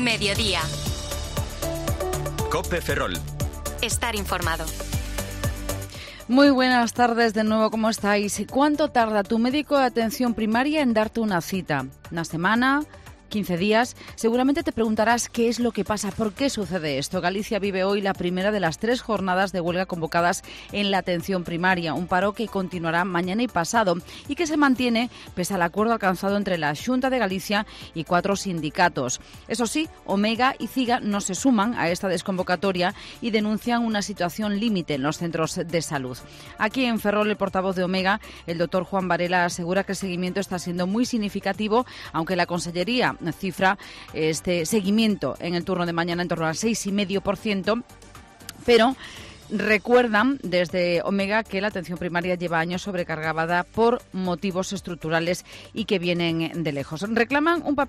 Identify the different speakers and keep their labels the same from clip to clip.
Speaker 1: Mediodía.
Speaker 2: COPE Ferrol.
Speaker 1: Estar informado.
Speaker 3: Muy buenas tardes de nuevo, ¿cómo estáis? ¿Cuánto tarda tu médico de atención primaria en darte una cita? ¿Una semana? 15 días. Seguramente te preguntarás qué es lo que pasa, por qué sucede esto. Galicia vive hoy la primera de las 3 jornadas de huelga convocadas en la atención primaria, un paro que continuará mañana y pasado y que se mantiene pese al acuerdo alcanzado entre la Xunta de Galicia y 4 sindicatos. Eso sí, Omega y CIGA no se suman a esta desconvocatoria y denuncian una situación límite en los centros de salud. Aquí en Ferrol, el portavoz de Omega, el doctor Juan Varela, asegura que el seguimiento está siendo muy significativo, aunque la Consellería cifra este seguimiento en el turno de mañana en torno al 6,5%, pero recuerdan desde Omega que la atención primaria lleva años sobrecargada por motivos estructurales y que vienen de lejos. Reclaman un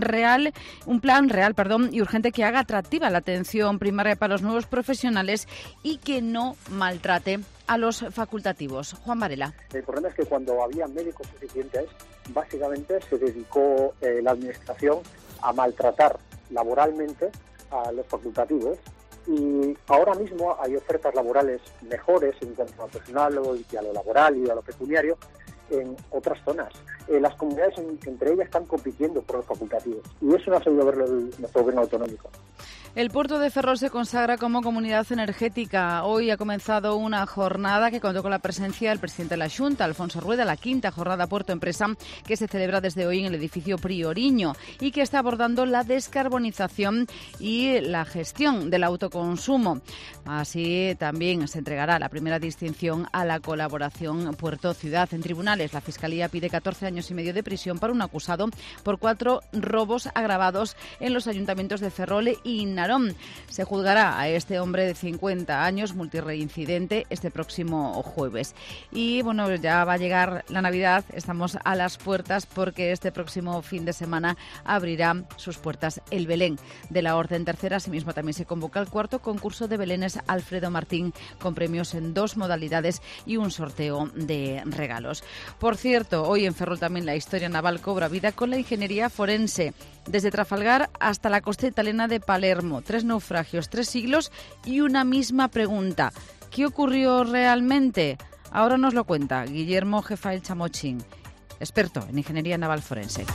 Speaker 3: plan real y urgente que haga atractiva la atención primaria para los nuevos profesionales y que no maltrate a los facultativos. Juan Varela.
Speaker 4: El problema es que cuando había médicos suficientes, básicamente se dedicó la administración a maltratar laboralmente a los facultativos. Y ahora mismo hay ofertas laborales mejores en cuanto a personal y a lo laboral y a lo pecuniario en otras zonas. Las comunidades entre ellas están compitiendo por los facultativos y eso no ha sabido verlo nuestro gobierno autonómico.
Speaker 3: El puerto de Ferrol se consagra como comunidad energética. Hoy ha comenzado una jornada que contó con la presencia del presidente de la Xunta, Alfonso Rueda, la 5ª jornada Puerto Empresa, que se celebra desde hoy en el edificio Prioriño y que está abordando la descarbonización y la gestión del autoconsumo. Así también se entregará la primera distinción a la colaboración Puerto-Ciudad. En tribunales, la Fiscalía pide 14 años y medio de prisión para un acusado por 4 robos agravados en los ayuntamientos de Ferrol y Narón. Se juzgará a este hombre de 50 años, multireincidente, este próximo jueves. Y bueno, ya va a llegar la Navidad, estamos a las puertas porque este próximo fin de semana abrirá sus puertas el Belén de la Orden Tercera. Asimismo también se convoca el 4º concurso de Belenes Alfredo Martín, con premios en 2 modalidades y un sorteo de regalos. Por cierto, hoy en Ferrol también la historia naval cobra vida con la ingeniería forense. Desde Trafalgar hasta la costa italiana de Palermo, 3 naufragios, 3 siglos y una misma pregunta. ¿Qué ocurrió realmente? Ahora nos lo cuenta Guillermo Jefael Chamochín, experto en ingeniería naval forense.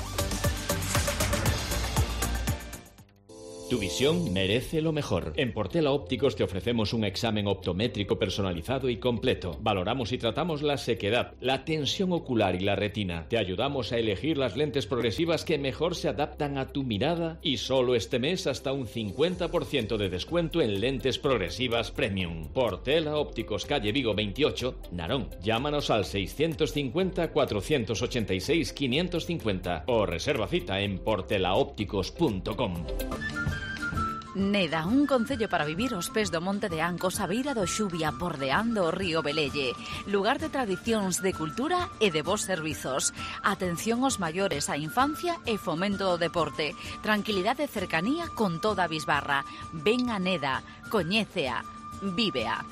Speaker 5: Tu visión merece lo mejor. En Portela Ópticos te ofrecemos un examen optométrico personalizado y completo. Valoramos y tratamos la sequedad, la tensión ocular y la retina. Te ayudamos a elegir las lentes progresivas que mejor se adaptan a tu mirada y solo este mes hasta un 50% de descuento en lentes progresivas Premium. Portela Ópticos, calle Vigo 28, Narón. Llámanos al 650 486 550 o reserva cita en portelaópticos.com.
Speaker 6: Neda, un concello para vivir aos pés do Monte de Ancos, a beira do Xubia, bordeando o río Belelle. Lugar de tradicións, de cultura e de bons servizos. Atención aos maiores, á infancia e fomento do deporte. Tranquilidade e cercanía con toda a bisbarra. Ven a Neda, coñécea, vívea.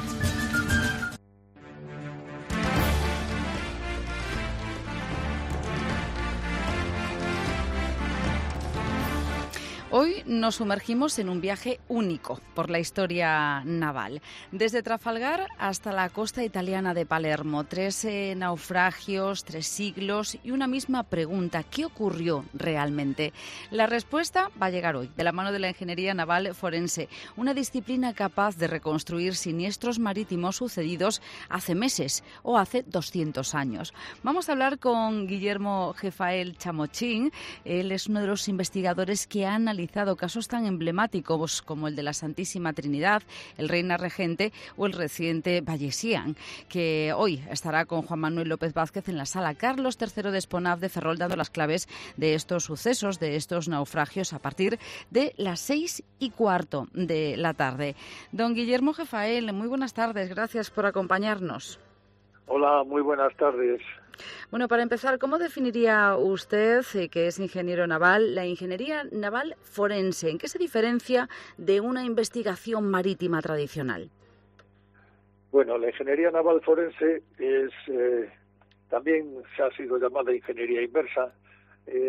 Speaker 3: Hoy nos sumergimos en un viaje único por la historia naval. Desde Trafalgar hasta la costa italiana de Palermo. 3 naufragios, 3 siglos y una misma pregunta. ¿Qué ocurrió realmente? La respuesta va a llegar hoy, de la mano de la ingeniería naval forense. Una disciplina capaz de reconstruir siniestros marítimos sucedidos hace meses o hace 200 años. Vamos a hablar con Guillermo Jefael Chamochín. Él es uno de los investigadores que ha analizado casos tan emblemáticos como el de la Santísima Trinidad, el Reina Regente o el reciente Vallesian, que hoy estará con Juan Manuel López Vázquez en la Sala Carlos III de Esponaf de Ferrol, dando las claves de estos sucesos, de estos naufragios, a partir de las 6:15 de la tarde. Don Guillermo Jefael, muy buenas tardes, gracias por acompañarnos.
Speaker 4: Hola, muy buenas tardes.
Speaker 3: Bueno, para empezar, ¿cómo definiría usted, que es ingeniero naval, la ingeniería naval forense? ¿En qué se diferencia de una investigación marítima tradicional?
Speaker 4: Bueno, la ingeniería naval forense es también se ha sido llamada ingeniería inversa.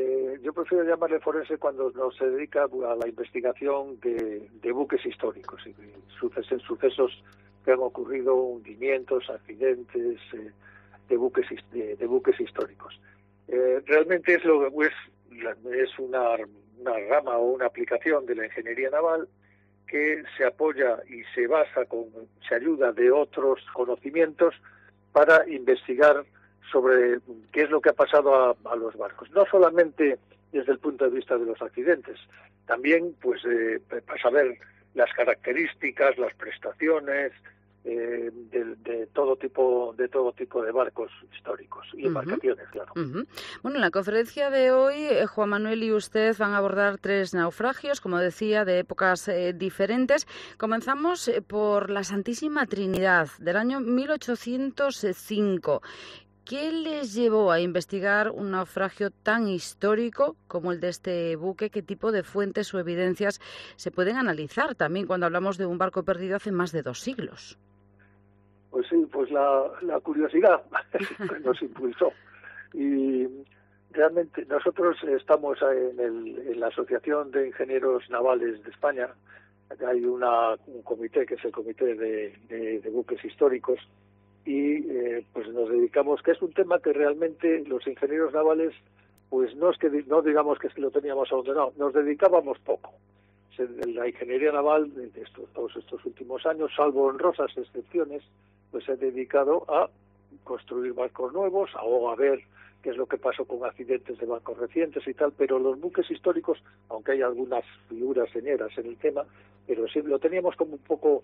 Speaker 2: yo prefiero llamarle forense cuando nos se dedica a la investigación de buques históricos y de sucesos que han ocurrido, hundimientos, accidentes de buques históricos. Realmente es una rama o una aplicación de la ingeniería naval que se apoya y se ayuda de otros conocimientos para investigar sobre qué es lo que ha pasado a los barcos. No solamente desde el punto de vista de los accidentes, también pues para saber las características, las prestaciones de todo tipo de barcos históricos y embarcaciones, claro.
Speaker 3: Bueno, en la conferencia de hoy, Juan Manuel y usted van a abordar 3 naufragios, como decía, de épocas diferentes. Comenzamos por la Santísima Trinidad, del año 1805. ¿Qué les llevó a investigar un naufragio tan histórico como el de este buque? ¿Qué tipo de fuentes o evidencias se pueden analizar también cuando hablamos de un barco perdido hace más de 2 siglos?
Speaker 2: Pues sí, pues la curiosidad nos impulsó. Y realmente nosotros estamos en la Asociación de Ingenieros Navales de España. Hay un comité que es el Comité de Buques Históricos, y pues nos dedicamos, que es un tema que realmente los ingenieros navales, pues no digamos que lo teníamos abandonado, nos dedicábamos poco. La ingeniería naval de todos estos últimos años, salvo honrosas excepciones, pues se ha dedicado a construir barcos nuevos o a ver qué es lo que pasó con accidentes de barcos recientes y tal, pero los buques históricos, aunque hay algunas figuras señeras en el tema, pero sí lo teníamos como un poco...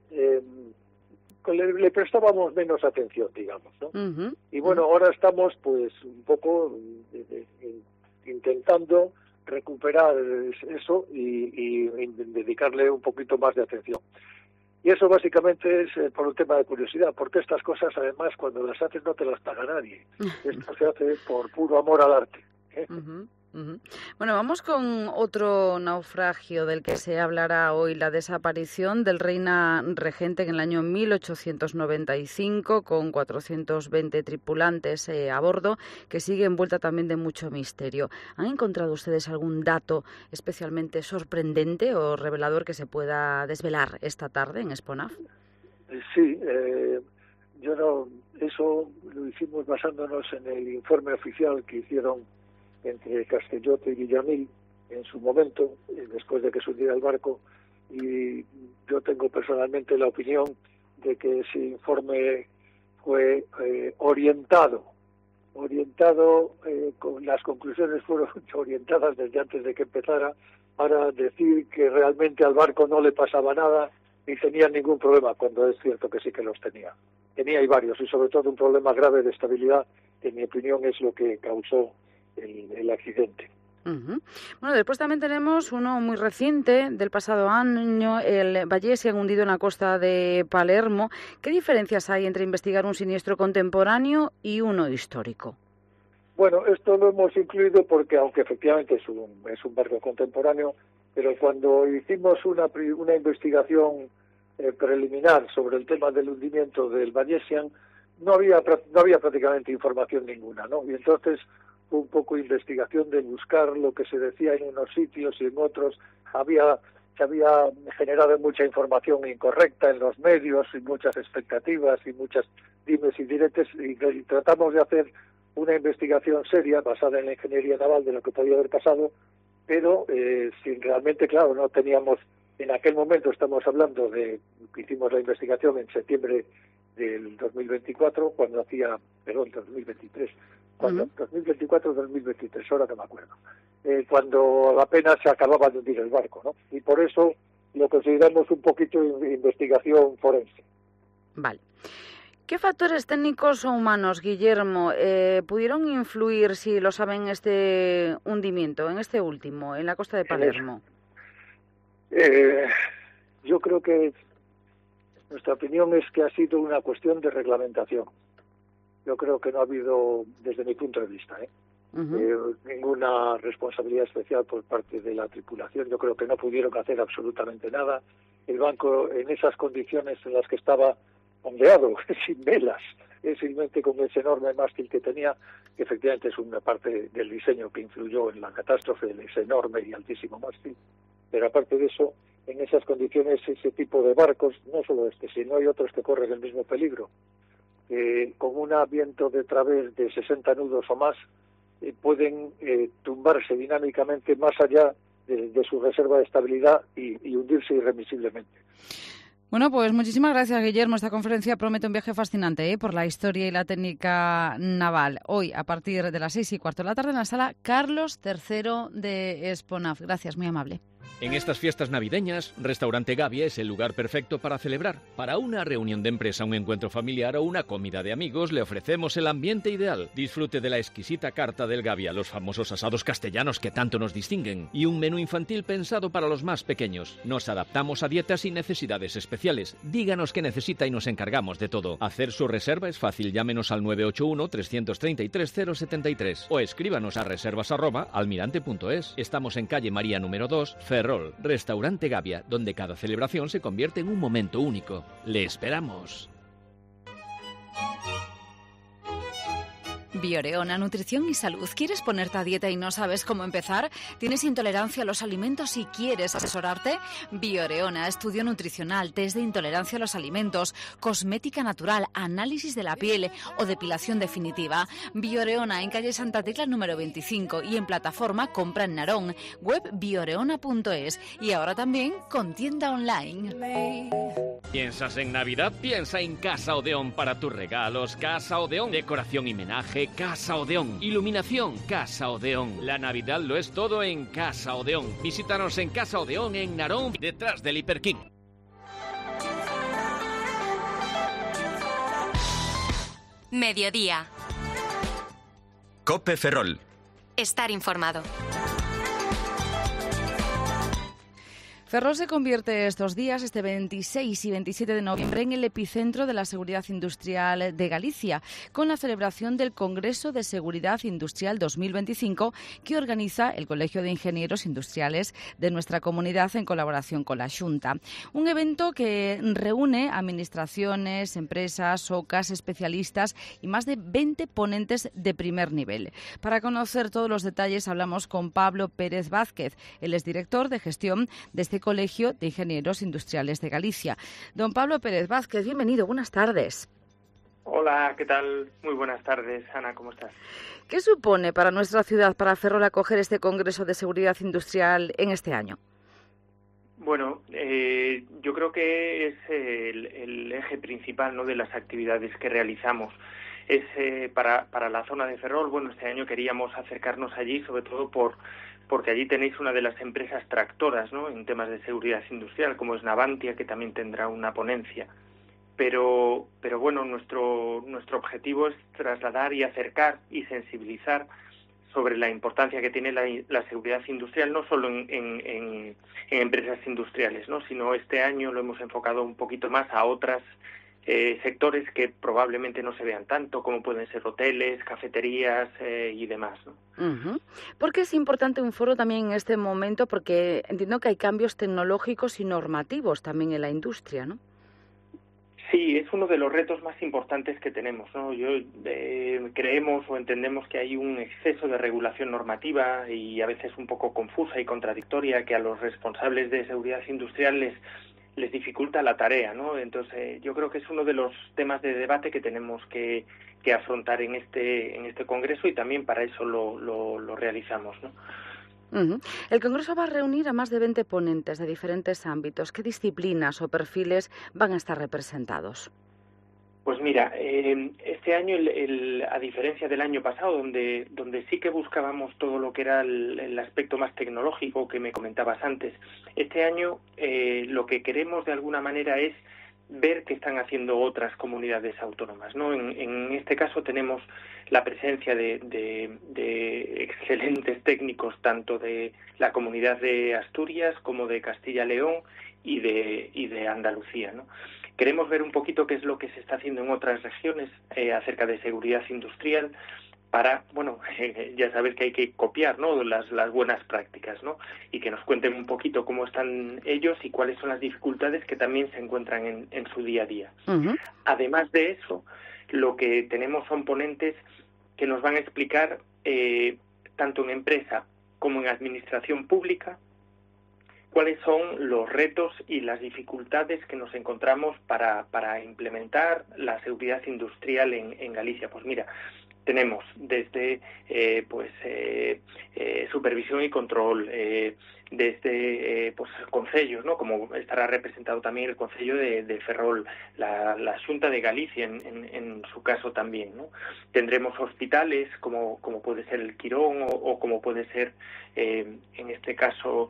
Speaker 2: le prestábamos menos atención, digamos, ¿no? Y bueno, ahora estamos pues un poco intentando recuperar eso y dedicarle un poquito más de atención. Y eso básicamente es por un tema de curiosidad, porque estas cosas además cuando las haces no te las paga nadie. Esto se hace por puro amor al arte.
Speaker 3: Bueno, vamos con otro naufragio del que se hablará hoy, la desaparición del Reina Regente en el año 1895 con 420 tripulantes a bordo, que sigue envuelta también de mucho misterio. ¿Han encontrado ustedes algún dato especialmente sorprendente o revelador que se pueda desvelar esta tarde en Exponaf?
Speaker 2: Sí, eso lo hicimos basándonos en el informe oficial que hicieron entre Castellote y Villamil en su momento, después de que se hundiera el barco, y yo tengo personalmente la opinión de que ese informe fue orientado, con las conclusiones fueron orientadas desde antes de que empezara, para decir que realmente al barco no le pasaba nada ni tenía ningún problema, cuando es cierto que sí que los tenía. Tenía y varios, y sobre todo un problema grave de estabilidad, que en mi opinión es lo que causó el accidente.
Speaker 3: Bueno, después también tenemos uno muy reciente del pasado año, el Vallesian hundido en la costa de Palermo. ¿Qué diferencias hay entre investigar un siniestro contemporáneo y uno histórico?
Speaker 2: Bueno, esto lo hemos incluido porque, aunque efectivamente es un barco contemporáneo, pero cuando hicimos una investigación preliminar sobre el tema del hundimiento del Vallesian, no había prácticamente información ninguna, ¿no? Y entonces fue un poco investigación de buscar lo que se decía en unos sitios y en otros. Se había generado mucha información incorrecta en los medios y muchas expectativas y muchas dimes y diretes, y tratamos de hacer una investigación seria basada en la ingeniería naval de lo que podía haber pasado, pero sin realmente, claro, no teníamos, en aquel momento estamos hablando de que hicimos la investigación en septiembre del 2024, 2023, 2024-2023, ahora no me acuerdo, cuando apenas se acababa de hundir el barco, ¿no? Y por eso lo consideramos un poquito investigación forense.
Speaker 3: Vale. ¿Qué factores técnicos o humanos, Guillermo, pudieron influir, si lo saben, en este hundimiento, en este último, en la costa de Palermo?
Speaker 2: Yo creo que nuestra opinión es que ha sido una cuestión de reglamentación. Yo creo que no ha habido, desde mi punto de vista, ninguna responsabilidad especial por parte de la tripulación. Yo creo que no pudieron hacer absolutamente nada. El barco, en esas condiciones en las que estaba ondeado, sin velas, simplemente con ese enorme mástil que tenía, que efectivamente es una parte del diseño que influyó en la catástrofe, ese enorme y altísimo mástil. Pero aparte de eso, en esas condiciones, ese tipo de barcos, no solo este, sino hay otros que corren el mismo peligro, con un viento de través de 60 nudos o más, pueden tumbarse dinámicamente más allá de su reserva de estabilidad y hundirse irremisiblemente.
Speaker 3: Bueno, pues muchísimas gracias, Guillermo. Esta conferencia promete un viaje fascinante por la historia y la técnica naval. Hoy, a partir de las 6:15 de la tarde, en la sala Carlos III de Exponaf. Gracias, muy amable.
Speaker 5: En estas fiestas navideñas, Restaurante Gavia es el lugar perfecto para celebrar. Para una reunión de empresa, un encuentro familiar o una comida de amigos, le ofrecemos el ambiente ideal. Disfrute de la exquisita carta del Gavia, los famosos asados castellanos que tanto nos distinguen, y un menú infantil pensado para los más pequeños. Nos adaptamos a dietas y necesidades especiales. Díganos qué necesita y nos encargamos de todo. Hacer su reserva es fácil. Llámenos al 981-333-073 o escríbanos a reservas@almirante.es. Estamos en calle María número 2, Ferrol. Restaurante Gavia, donde cada celebración se convierte en un momento único. ¡Le esperamos!
Speaker 6: Bioreona, nutrición y salud. ¿Quieres ponerte a dieta y no sabes cómo empezar? ¿Tienes intolerancia a los alimentos y quieres asesorarte? Bioreona, estudio nutricional, test de intolerancia a los alimentos, cosmética natural, análisis de la piel o depilación definitiva. Bioreona, en calle Santa Tecla número 25 y en plataforma Compra en Narón, web bioreona.es y ahora también con tienda online.
Speaker 5: ¿Piensas en Navidad? Piensa en Casa Odeón para tus regalos. Casa Odeón, decoración y menaje. Casa Odeón, iluminación. Casa Odeón. La Navidad lo es todo en Casa Odeón. Visítanos en Casa Odeón en Narón, detrás del Hiper King.
Speaker 1: Mediodía.
Speaker 7: COPE Ferrol.
Speaker 1: Estar informado.
Speaker 3: Ferrol se convierte estos días, este 26 y 27 de noviembre, en el epicentro de la seguridad industrial de Galicia, con la celebración del Congreso de Seguridad Industrial 2025 que organiza el Colegio de Ingenieros Industriales de nuestra comunidad en colaboración con la Xunta. Un evento que reúne administraciones, empresas, OCAs, especialistas y más de 20 ponentes de primer nivel. Para conocer todos los detalles hablamos con Pablo Pérez Vázquez, el exdirector de gestión de este Colegio de Ingenieros Industriales de Galicia. Don Pablo Pérez Vázquez, bienvenido, buenas tardes.
Speaker 8: Hola, ¿qué tal? Muy buenas tardes, Ana, ¿cómo estás?
Speaker 3: ¿Qué supone para nuestra ciudad, para Ferrol, acoger este Congreso de Seguridad Industrial en este año?
Speaker 8: Bueno, yo creo que es el eje principal, ¿no?, de las actividades que realizamos. Es para la zona de Ferrol. Bueno, este año queríamos acercarnos allí, sobre todo porque allí tenéis una de las empresas tractoras, ¿no?, en temas de seguridad industrial, como es Navantia, que también tendrá una ponencia. Pero bueno, nuestro objetivo es trasladar y acercar y sensibilizar sobre la importancia que tiene la seguridad industrial, no solo en empresas industriales, ¿no?, sino este año lo hemos enfocado un poquito más a otras sectores que probablemente no se vean tanto, como pueden ser hoteles, cafeterías y demás, ¿no?
Speaker 3: Uh-huh. ¿Por qué es importante un foro también en este momento? Porque entiendo que hay cambios tecnológicos y normativos también en la industria, ¿no?
Speaker 8: Sí, es uno de los retos más importantes que tenemos, ¿no? Creemos o entendemos que hay un exceso de regulación normativa y a veces un poco confusa y contradictoria que a los responsables de seguridad industrial les dificulta la tarea, ¿no? Entonces, yo creo que es uno de los temas de debate que tenemos que afrontar en este congreso y también para eso lo realizamos, ¿no?
Speaker 3: Uh-huh. El congreso va a reunir a más de 20 ponentes de diferentes ámbitos. ¿Qué disciplinas o perfiles van a estar representados?
Speaker 8: Pues mira, este año, a diferencia del año pasado, donde sí que buscábamos todo lo que era el aspecto más tecnológico que me comentabas antes, este año lo que queremos de alguna manera es ver qué están haciendo otras comunidades autónomas, ¿no? En este caso tenemos la presencia de excelentes técnicos tanto de la comunidad de Asturias como de Castilla-León y de Andalucía, ¿no? Queremos ver un poquito qué es lo que se está haciendo en otras regiones acerca de seguridad industrial para, bueno, ya sabes que hay que copiar, ¿no?, las buenas prácticas, ¿no?, y que nos cuenten un poquito cómo están ellos y cuáles son las dificultades que también se encuentran en su día a día. Uh-huh. Además de eso, lo que tenemos son ponentes que nos van a explicar, tanto en empresa como en administración pública, cuáles son los retos y las dificultades que nos encontramos para implementar la seguridad industrial en Galicia. Pues mira, tenemos desde supervisión y control, desde concellos, ¿no? Como estará representado también el Concello de Ferrol, la Xunta de Galicia en su caso también, ¿no? Tendremos hospitales como puede ser el Quirón o como puede ser en este caso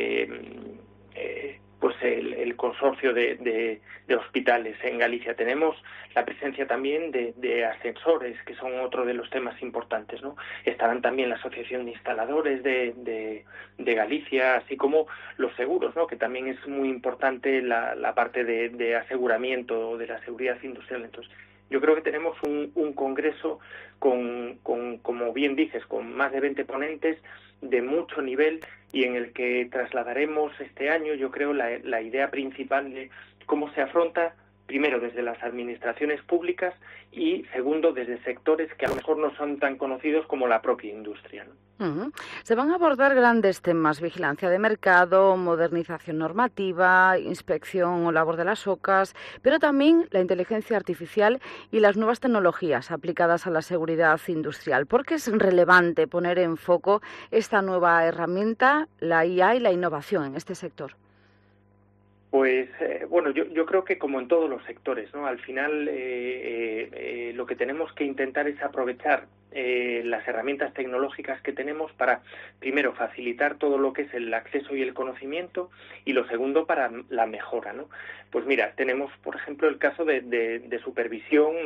Speaker 8: el consorcio de hospitales en Galicia. Tenemos la presencia también de ascensores, que son otro de los temas importantes, ¿no? Estarán también la Asociación de Instaladores de Galicia, así como los seguros, ¿no? Que también es muy importante la parte de aseguramiento de la seguridad industrial. Entonces, yo creo que tenemos un congreso con, como bien dices, con más de 20 ponentes de mucho nivel y en el que trasladaremos este año, yo creo, la idea principal de cómo se afronta, primero, desde las administraciones públicas y, segundo, desde sectores que a lo mejor no son tan conocidos como la propia industria, ¿no?
Speaker 3: Se van a abordar grandes temas: vigilancia de mercado, modernización normativa, inspección o labor de las OCAs, pero también la inteligencia artificial y las nuevas tecnologías aplicadas a la seguridad industrial. ¿Por qué es relevante poner en foco esta nueva herramienta, la IA y la innovación en este sector?
Speaker 8: Pues yo creo que como en todos los sectores, ¿no? Al final lo que tenemos que intentar es aprovechar las herramientas tecnológicas que tenemos para, primero, facilitar todo lo que es el acceso y el conocimiento, y lo segundo, para la mejora, ¿no? Pues mira, tenemos, por ejemplo, el caso de supervisión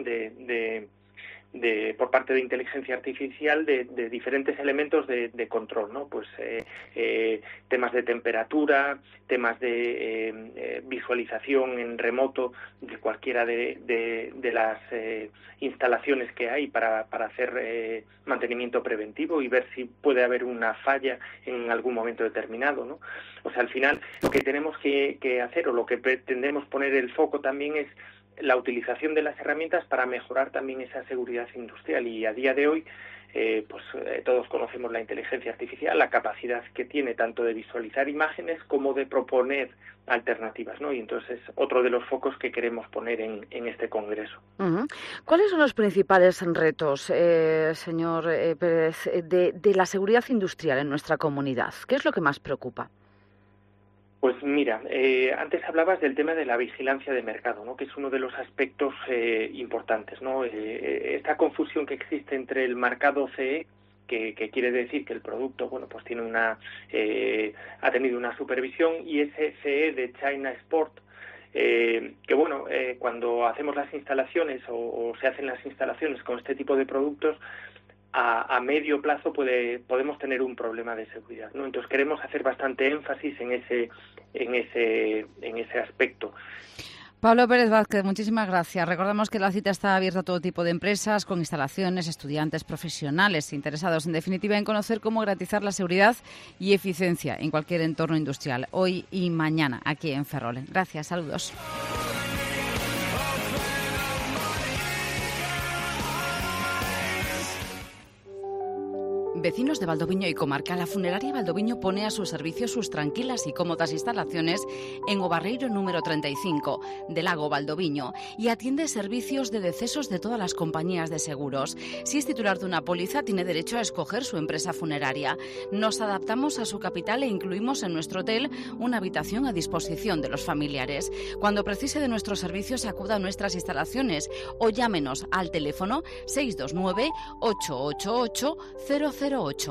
Speaker 8: por parte de inteligencia artificial de diferentes elementos de control, ¿no? Pues temas de temperatura, temas de visualización en remoto de cualquiera de las instalaciones que hay para hacer mantenimiento preventivo y ver si puede haber una falla en algún momento determinado, ¿no? O sea, al final lo que tenemos que hacer, o lo que pretendemos poner el foco también, es la utilización de las herramientas para mejorar también esa seguridad industrial. Y a día de hoy todos conocemos la inteligencia artificial, la capacidad que tiene tanto de visualizar imágenes como de proponer alternativas, ¿no? Y entonces otro de los focos que queremos poner en este congreso.
Speaker 3: ¿Cuáles son los principales retos, señor Pérez, de la seguridad industrial en nuestra comunidad? ¿Qué es lo que más preocupa?
Speaker 8: Pues mira, antes hablabas del tema de la vigilancia de mercado, ¿no? Que es uno de los aspectos importantes, ¿no? Esta confusión que existe entre el marcado CE, que quiere decir que el producto, pues tiene ha tenido una supervisión, y ese CE de China Export, cuando hacemos las instalaciones o se hacen las instalaciones con este tipo de productos, a medio plazo podemos tener un problema de seguridad, ¿no? Entonces queremos hacer bastante énfasis en ese aspecto.
Speaker 3: Pablo Pérez Vázquez, muchísimas gracias. Recordamos que la cita está abierta a todo tipo de empresas, con instalaciones, estudiantes, profesionales interesados, en definitiva, en conocer cómo garantizar la seguridad y eficiencia en cualquier entorno industrial, hoy y mañana, aquí en Ferrol. Gracias, saludos. Vecinos de Valdoviño y comarca, la funeraria Valdoviño pone a su servicio sus tranquilas y cómodas instalaciones en O Barreiro número 35 de Lago Valdoviño y atiende servicios de decesos de todas las compañías de seguros. Si es titular de una póliza, tiene derecho a escoger su empresa funeraria. Nos adaptamos a su capital e incluimos en nuestro hotel una habitación a disposición de los familiares. Cuando precise de nuestros servicios, acuda a nuestras instalaciones o llámenos al teléfono 629 888 008.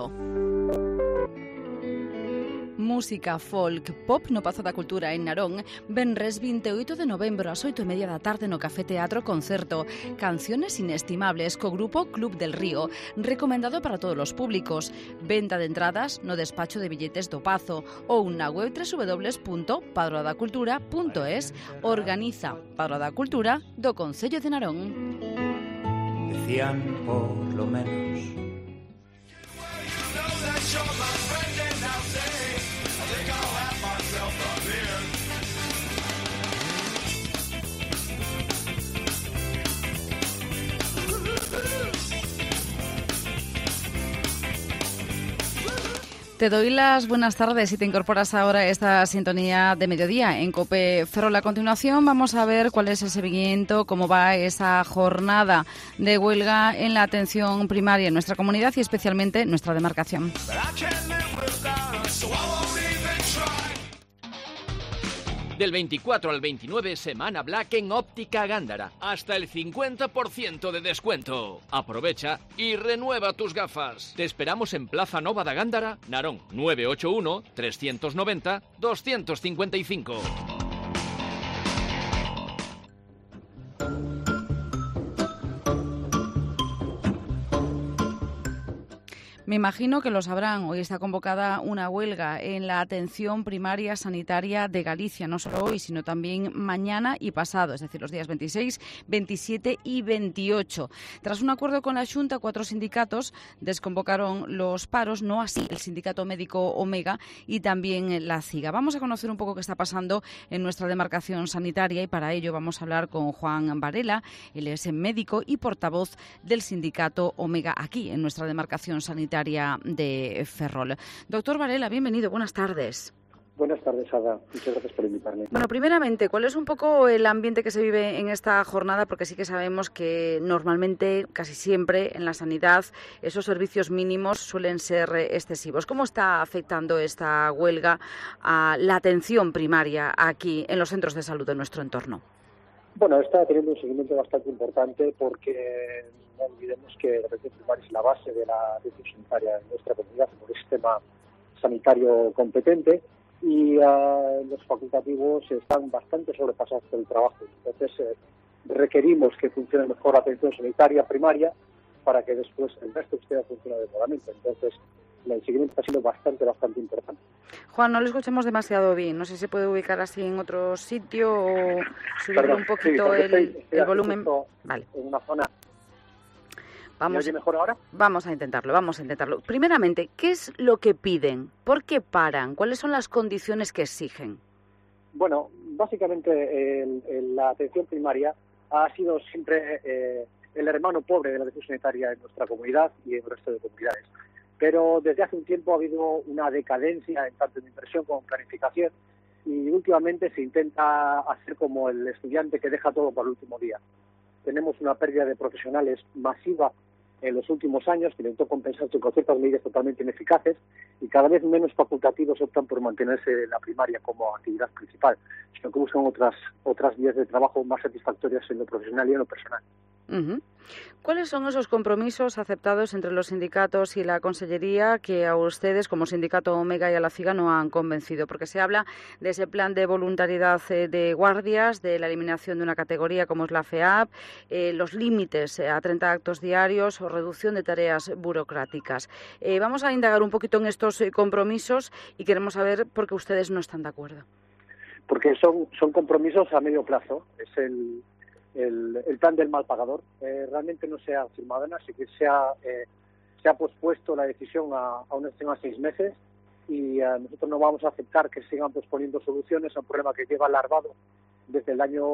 Speaker 3: Música, folk, pop no Pazo da Cultura en Narón. Venres 28 de novembro ás 8:30 da tarde no Café Teatro Concerto. Canciones inestimables co grupo Club del Río, recomendado para todos los públicos. Venta de entradas no despacho de billetes do Pazo ou na web www.padroadacultura.es. Organiza Padroa da Cultura do Concello de Narón.
Speaker 9: Decían por lo menos
Speaker 3: Te doy las buenas tardes si te incorporas ahora a esta sintonía de mediodía en COPE Ferrol. A continuación vamos a ver cuál es el seguimiento, cómo va esa jornada de huelga en la atención primaria en nuestra comunidad y especialmente en nuestra demarcación.
Speaker 5: Del 24 al 29, Semana Black en Óptica Gándara. Hasta el 50% de descuento. Aprovecha y renueva tus gafas. Te esperamos en Plaza Nova da Gándara, Narón 981 390 255.
Speaker 3: Me imagino que lo sabrán, hoy está convocada una huelga en la atención primaria sanitaria de Galicia, no solo hoy, sino también mañana y pasado, es decir, los días 26, 27 y 28. Tras un acuerdo con la Xunta, 4 sindicatos desconvocaron los paros, no así el sindicato médico Omega y también la CIGA. Vamos a conocer un poco qué está pasando en nuestra demarcación sanitaria y para ello vamos a hablar con Juan Varela, él es médico y portavoz del sindicato Omega aquí en nuestra demarcación sanitaria de Ferrol. Doctor Varela, bienvenido, buenas tardes.
Speaker 4: Buenas tardes, Ada. Muchas gracias por invitarme.
Speaker 3: Bueno, primeramente, ¿cuál es un poco el ambiente que se vive en esta jornada? Porque sí que sabemos que normalmente, casi siempre, en la sanidad, esos servicios mínimos suelen ser excesivos. ¿Cómo está afectando esta huelga a la atención primaria aquí en los centros de salud de nuestro entorno?
Speaker 4: Bueno, está teniendo un seguimiento bastante importante porque no olvidemos que la atención primaria es la base de la atención sanitaria en nuestra comunidad, por el sistema sanitario competente, y los facultativos están bastante sobrepasados por el trabajo. Entonces, requerimos que funcione mejor la atención sanitaria primaria para que después el resto esté a funcionar adecuadamente. Entonces, el seguimiento ha sido bastante importante.
Speaker 3: Juan, no lo escuchamos demasiado bien. No sé si se puede ubicar así en otro sitio o subirle un poquito el volumen. Vale.
Speaker 4: En una zona. ¿Me oye mejor ahora?
Speaker 3: Vamos a intentarlo. Primeramente, ¿qué es lo que piden? ¿Por qué paran? ¿Cuáles son las condiciones que exigen?
Speaker 4: Bueno, básicamente la atención primaria ha sido siempre el hermano pobre de la atención sanitaria en nuestra comunidad y en el resto de comunidades. Pero desde hace un tiempo ha habido una decadencia en tanto en inversión como en planificación y últimamente se intenta hacer como el estudiante que deja todo para el último día. Tenemos una pérdida de profesionales masiva en los últimos años que intentó compensarse con ciertas medidas totalmente ineficaces y cada vez menos facultativos optan por mantenerse en la primaria como actividad principal, sino que buscan otras vías de trabajo más satisfactorias en lo profesional y en lo personal.
Speaker 3: Uh-huh. ¿Cuáles son esos compromisos aceptados entre los sindicatos y la Consellería que a ustedes, como sindicato Omega y a la CIGA, no han convencido? Porque se habla de ese plan de voluntariedad de guardias, de la eliminación de una categoría como es la FEAP, los límites a 30 actos diarios o reducción de tareas burocráticas. Vamos a indagar un poquito en estos compromisos y queremos saber por qué ustedes no están de acuerdo.
Speaker 4: Porque son compromisos a medio plazo. Es el plan del mal pagador. Realmente no se ha firmado nada, así que se ha pospuesto la decisión a una extensión a 6 meses y nosotros no vamos a aceptar que sigan posponiendo soluciones a un problema que lleva alargado desde el año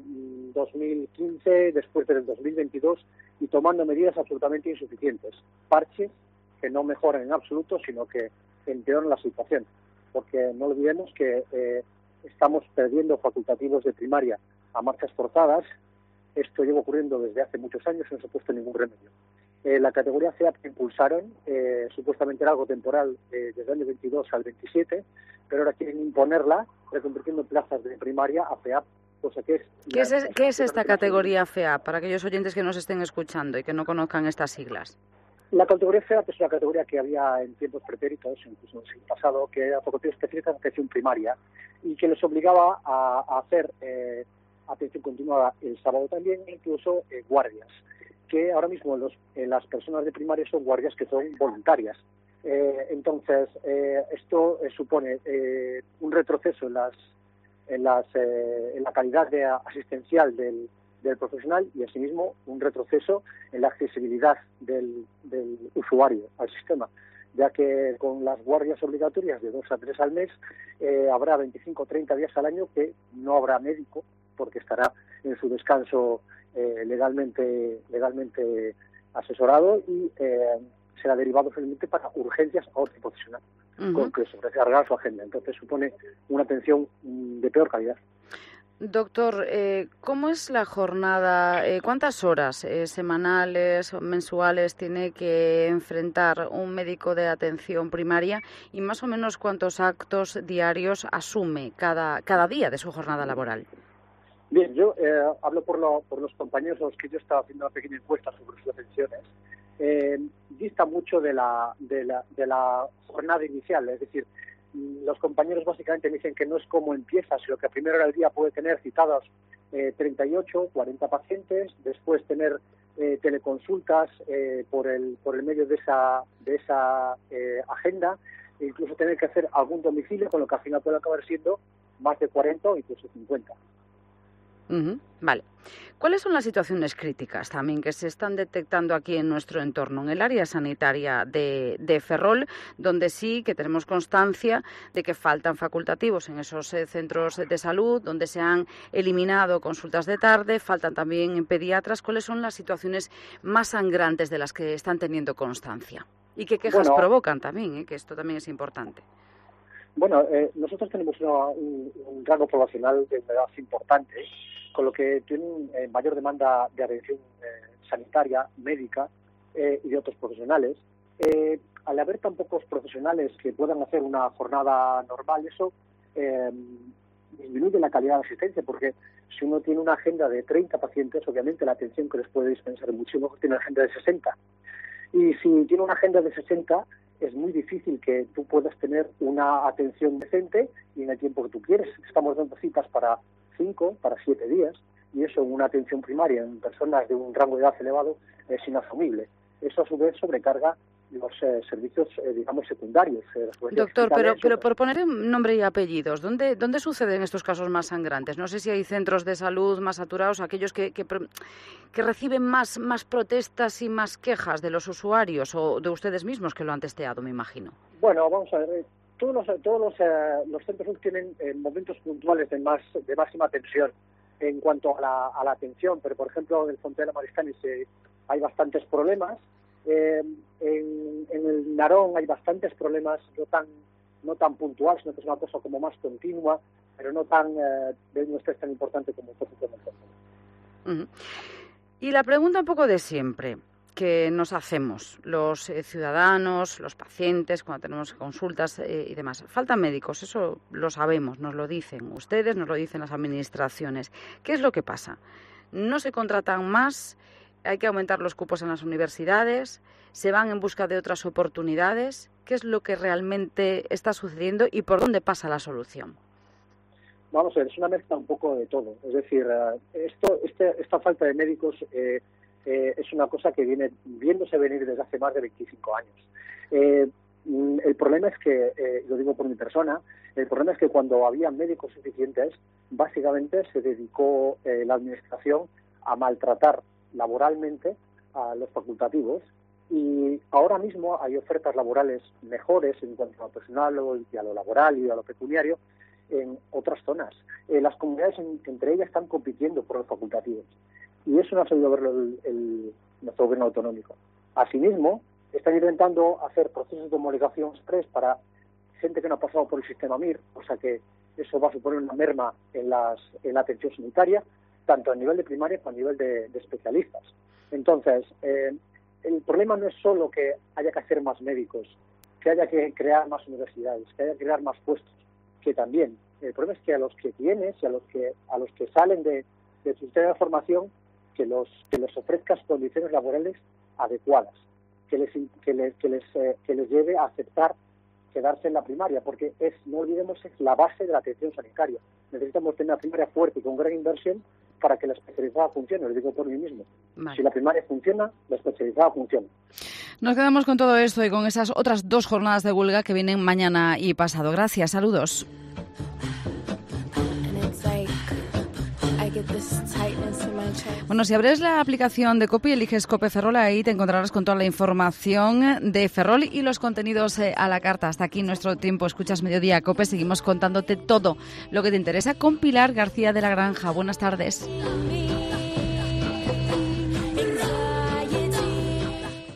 Speaker 4: 2015, después del 2022 y tomando medidas absolutamente insuficientes. Parches que no mejoran en absoluto, sino que empeoran la situación. Porque no olvidemos que estamos perdiendo facultativos de primaria a marchas forzadas. Esto lleva ocurriendo desde hace muchos años y no se ha puesto ningún remedio. La categoría FEAP que impulsaron supuestamente era algo temporal desde el año 22 al 27, pero ahora quieren imponerla reconvirtiendo plazas de primaria a FEAP, cosa que es...
Speaker 3: ¿Qué es esta categoría FEAP para aquellos oyentes que nos estén escuchando y que no conozcan estas siglas?
Speaker 4: La categoría FEAP es una categoría que había en tiempos pretéritos, incluso en el siglo pasado, que era facultativos específicas de atención primaria y que les obligaba a hacer atención continuada el sábado también, incluso guardias, que ahora mismo las personas de primaria son guardias que son voluntarias. Entonces, esto supone un retroceso en la calidad asistencial del profesional y, asimismo, un retroceso en la accesibilidad del usuario al sistema, ya que con las guardias obligatorias de 2 a 3 al mes habrá 25 o 30 días al año que no habrá médico porque estará en su descanso legalmente asesorado y será derivado finalmente para urgencias a otro profesional. con que sobrecargar su agenda. Entonces supone una atención de peor calidad.
Speaker 3: Doctor, ¿cómo es la jornada? ¿Cuántas horas semanales o mensuales tiene que enfrentar un médico de atención primaria y más o menos cuántos actos diarios asume cada día de su jornada laboral?
Speaker 4: Bien, yo hablo por los compañeros a los que yo estaba haciendo una pequeña encuesta sobre sus atenciones. Dista mucho de la jornada inicial, es decir, los compañeros básicamente me dicen que no es cómo empieza, sino que a primera hora del día puede tener citados 38, 40 pacientes, después tener teleconsultas por el medio de esa agenda, e incluso tener que hacer algún domicilio, con lo que al final puede acabar siendo más de 40 o incluso 50.
Speaker 3: Vale. ¿Cuáles son las situaciones críticas también que se están detectando aquí en nuestro entorno, en el área sanitaria de Ferrol, donde sí que tenemos constancia de que faltan facultativos en esos centros de salud, donde se han eliminado consultas de tarde, faltan también pediatras? ¿Cuáles son las situaciones más sangrantes de las que están teniendo constancia? ¿Y qué quejas provocan también, que esto también es importante?
Speaker 4: Bueno, nosotros tenemos un rango poblacional de edad importante, con lo que tienen mayor demanda de atención sanitaria, médica y de otros profesionales. Al haber tan pocos profesionales que puedan hacer una jornada normal, eso disminuye la calidad de asistencia, porque si uno tiene una agenda de 30 pacientes, obviamente la atención que les puede dispensar es mucho mejor tiene una agenda de 60. Y si tiene una agenda de 60, es muy difícil que tú puedas tener una atención decente y en el tiempo que tú quieres. Estamos dando citas para 5, para 7 días, y eso en una atención primaria en personas de un rango de edad elevado es inasumible. Eso a su vez sobrecarga los servicios, digamos, secundarios.
Speaker 3: Doctor, pero por poner nombre y apellidos, ¿dónde suceden estos casos más sangrantes? No sé si hay centros de salud más saturados, aquellos que reciben más protestas y más quejas de los usuarios o de ustedes mismos que lo han testeado, me imagino.
Speaker 4: Bueno, vamos a ver. Todos los centros tienen momentos puntuales de máxima tensión en cuanto a la atención, pero por ejemplo en el Fontela Maristanis hay bastantes problemas. En el Narón hay bastantes problemas, no tan puntuales, sino que es una cosa como más continua, pero no es tan importante como el centro.
Speaker 3: Y la pregunta un poco de siempre que nos hacemos los ciudadanos, los pacientes, cuando tenemos consultas y demás. Faltan médicos, eso lo sabemos, nos lo dicen ustedes, nos lo dicen las administraciones. ¿Qué es lo que pasa? No se contratan más, hay que aumentar los cupos en las universidades, se van en busca de otras oportunidades. ¿Qué es lo que realmente está sucediendo y por dónde pasa la solución?
Speaker 4: Vamos a ver, es una mezcla un poco de todo. Es decir, esta falta de médicos es una cosa que viene viéndose venir desde hace más de 25 años. El problema es que, lo digo por mi persona, el problema es que cuando había médicos suficientes, básicamente se dedicó la administración a maltratar laboralmente a los facultativos, y ahora mismo hay ofertas laborales mejores en cuanto a lo personal y a lo laboral y a lo pecuniario en otras zonas. Las comunidades entre ellas están compitiendo por los facultativos, y eso no ha sabido verlo nuestro gobierno autonómico. Asimismo, están intentando hacer procesos de homologación express para gente que no ha pasado por el sistema MIR, o sea que eso va a suponer una merma en la atención sanitaria, tanto a nivel de primaria como a nivel de especialistas. Entonces, el problema no es solo que haya que hacer más médicos, que haya que crear más universidades, que haya que crear más puestos, que también. El problema es que a los que tienes y a los que salen de su sistema de formación, que les ofrezcas condiciones laborales adecuadas, que les lleve a aceptar quedarse en la primaria, porque no olvidemos, es la base de la atención sanitaria. Necesitamos tener una primaria fuerte y con gran inversión para que la especializada funcione, lo digo por mí mismo. Vale. Si la primaria funciona, la especializada funciona.
Speaker 3: Nos quedamos con todo esto y con esas otras 2 jornadas de huelga que vienen mañana y pasado. Gracias, saludos. Bueno, si abres la aplicación de COPE y eliges COPE Ferrol, ahí te encontrarás con toda la información de Ferrol y los contenidos a la carta. Hasta aquí nuestro tiempo. Escuchas Mediodía COPE. Seguimos contándote todo lo que te interesa con Pilar García de la Granja. Buenas tardes.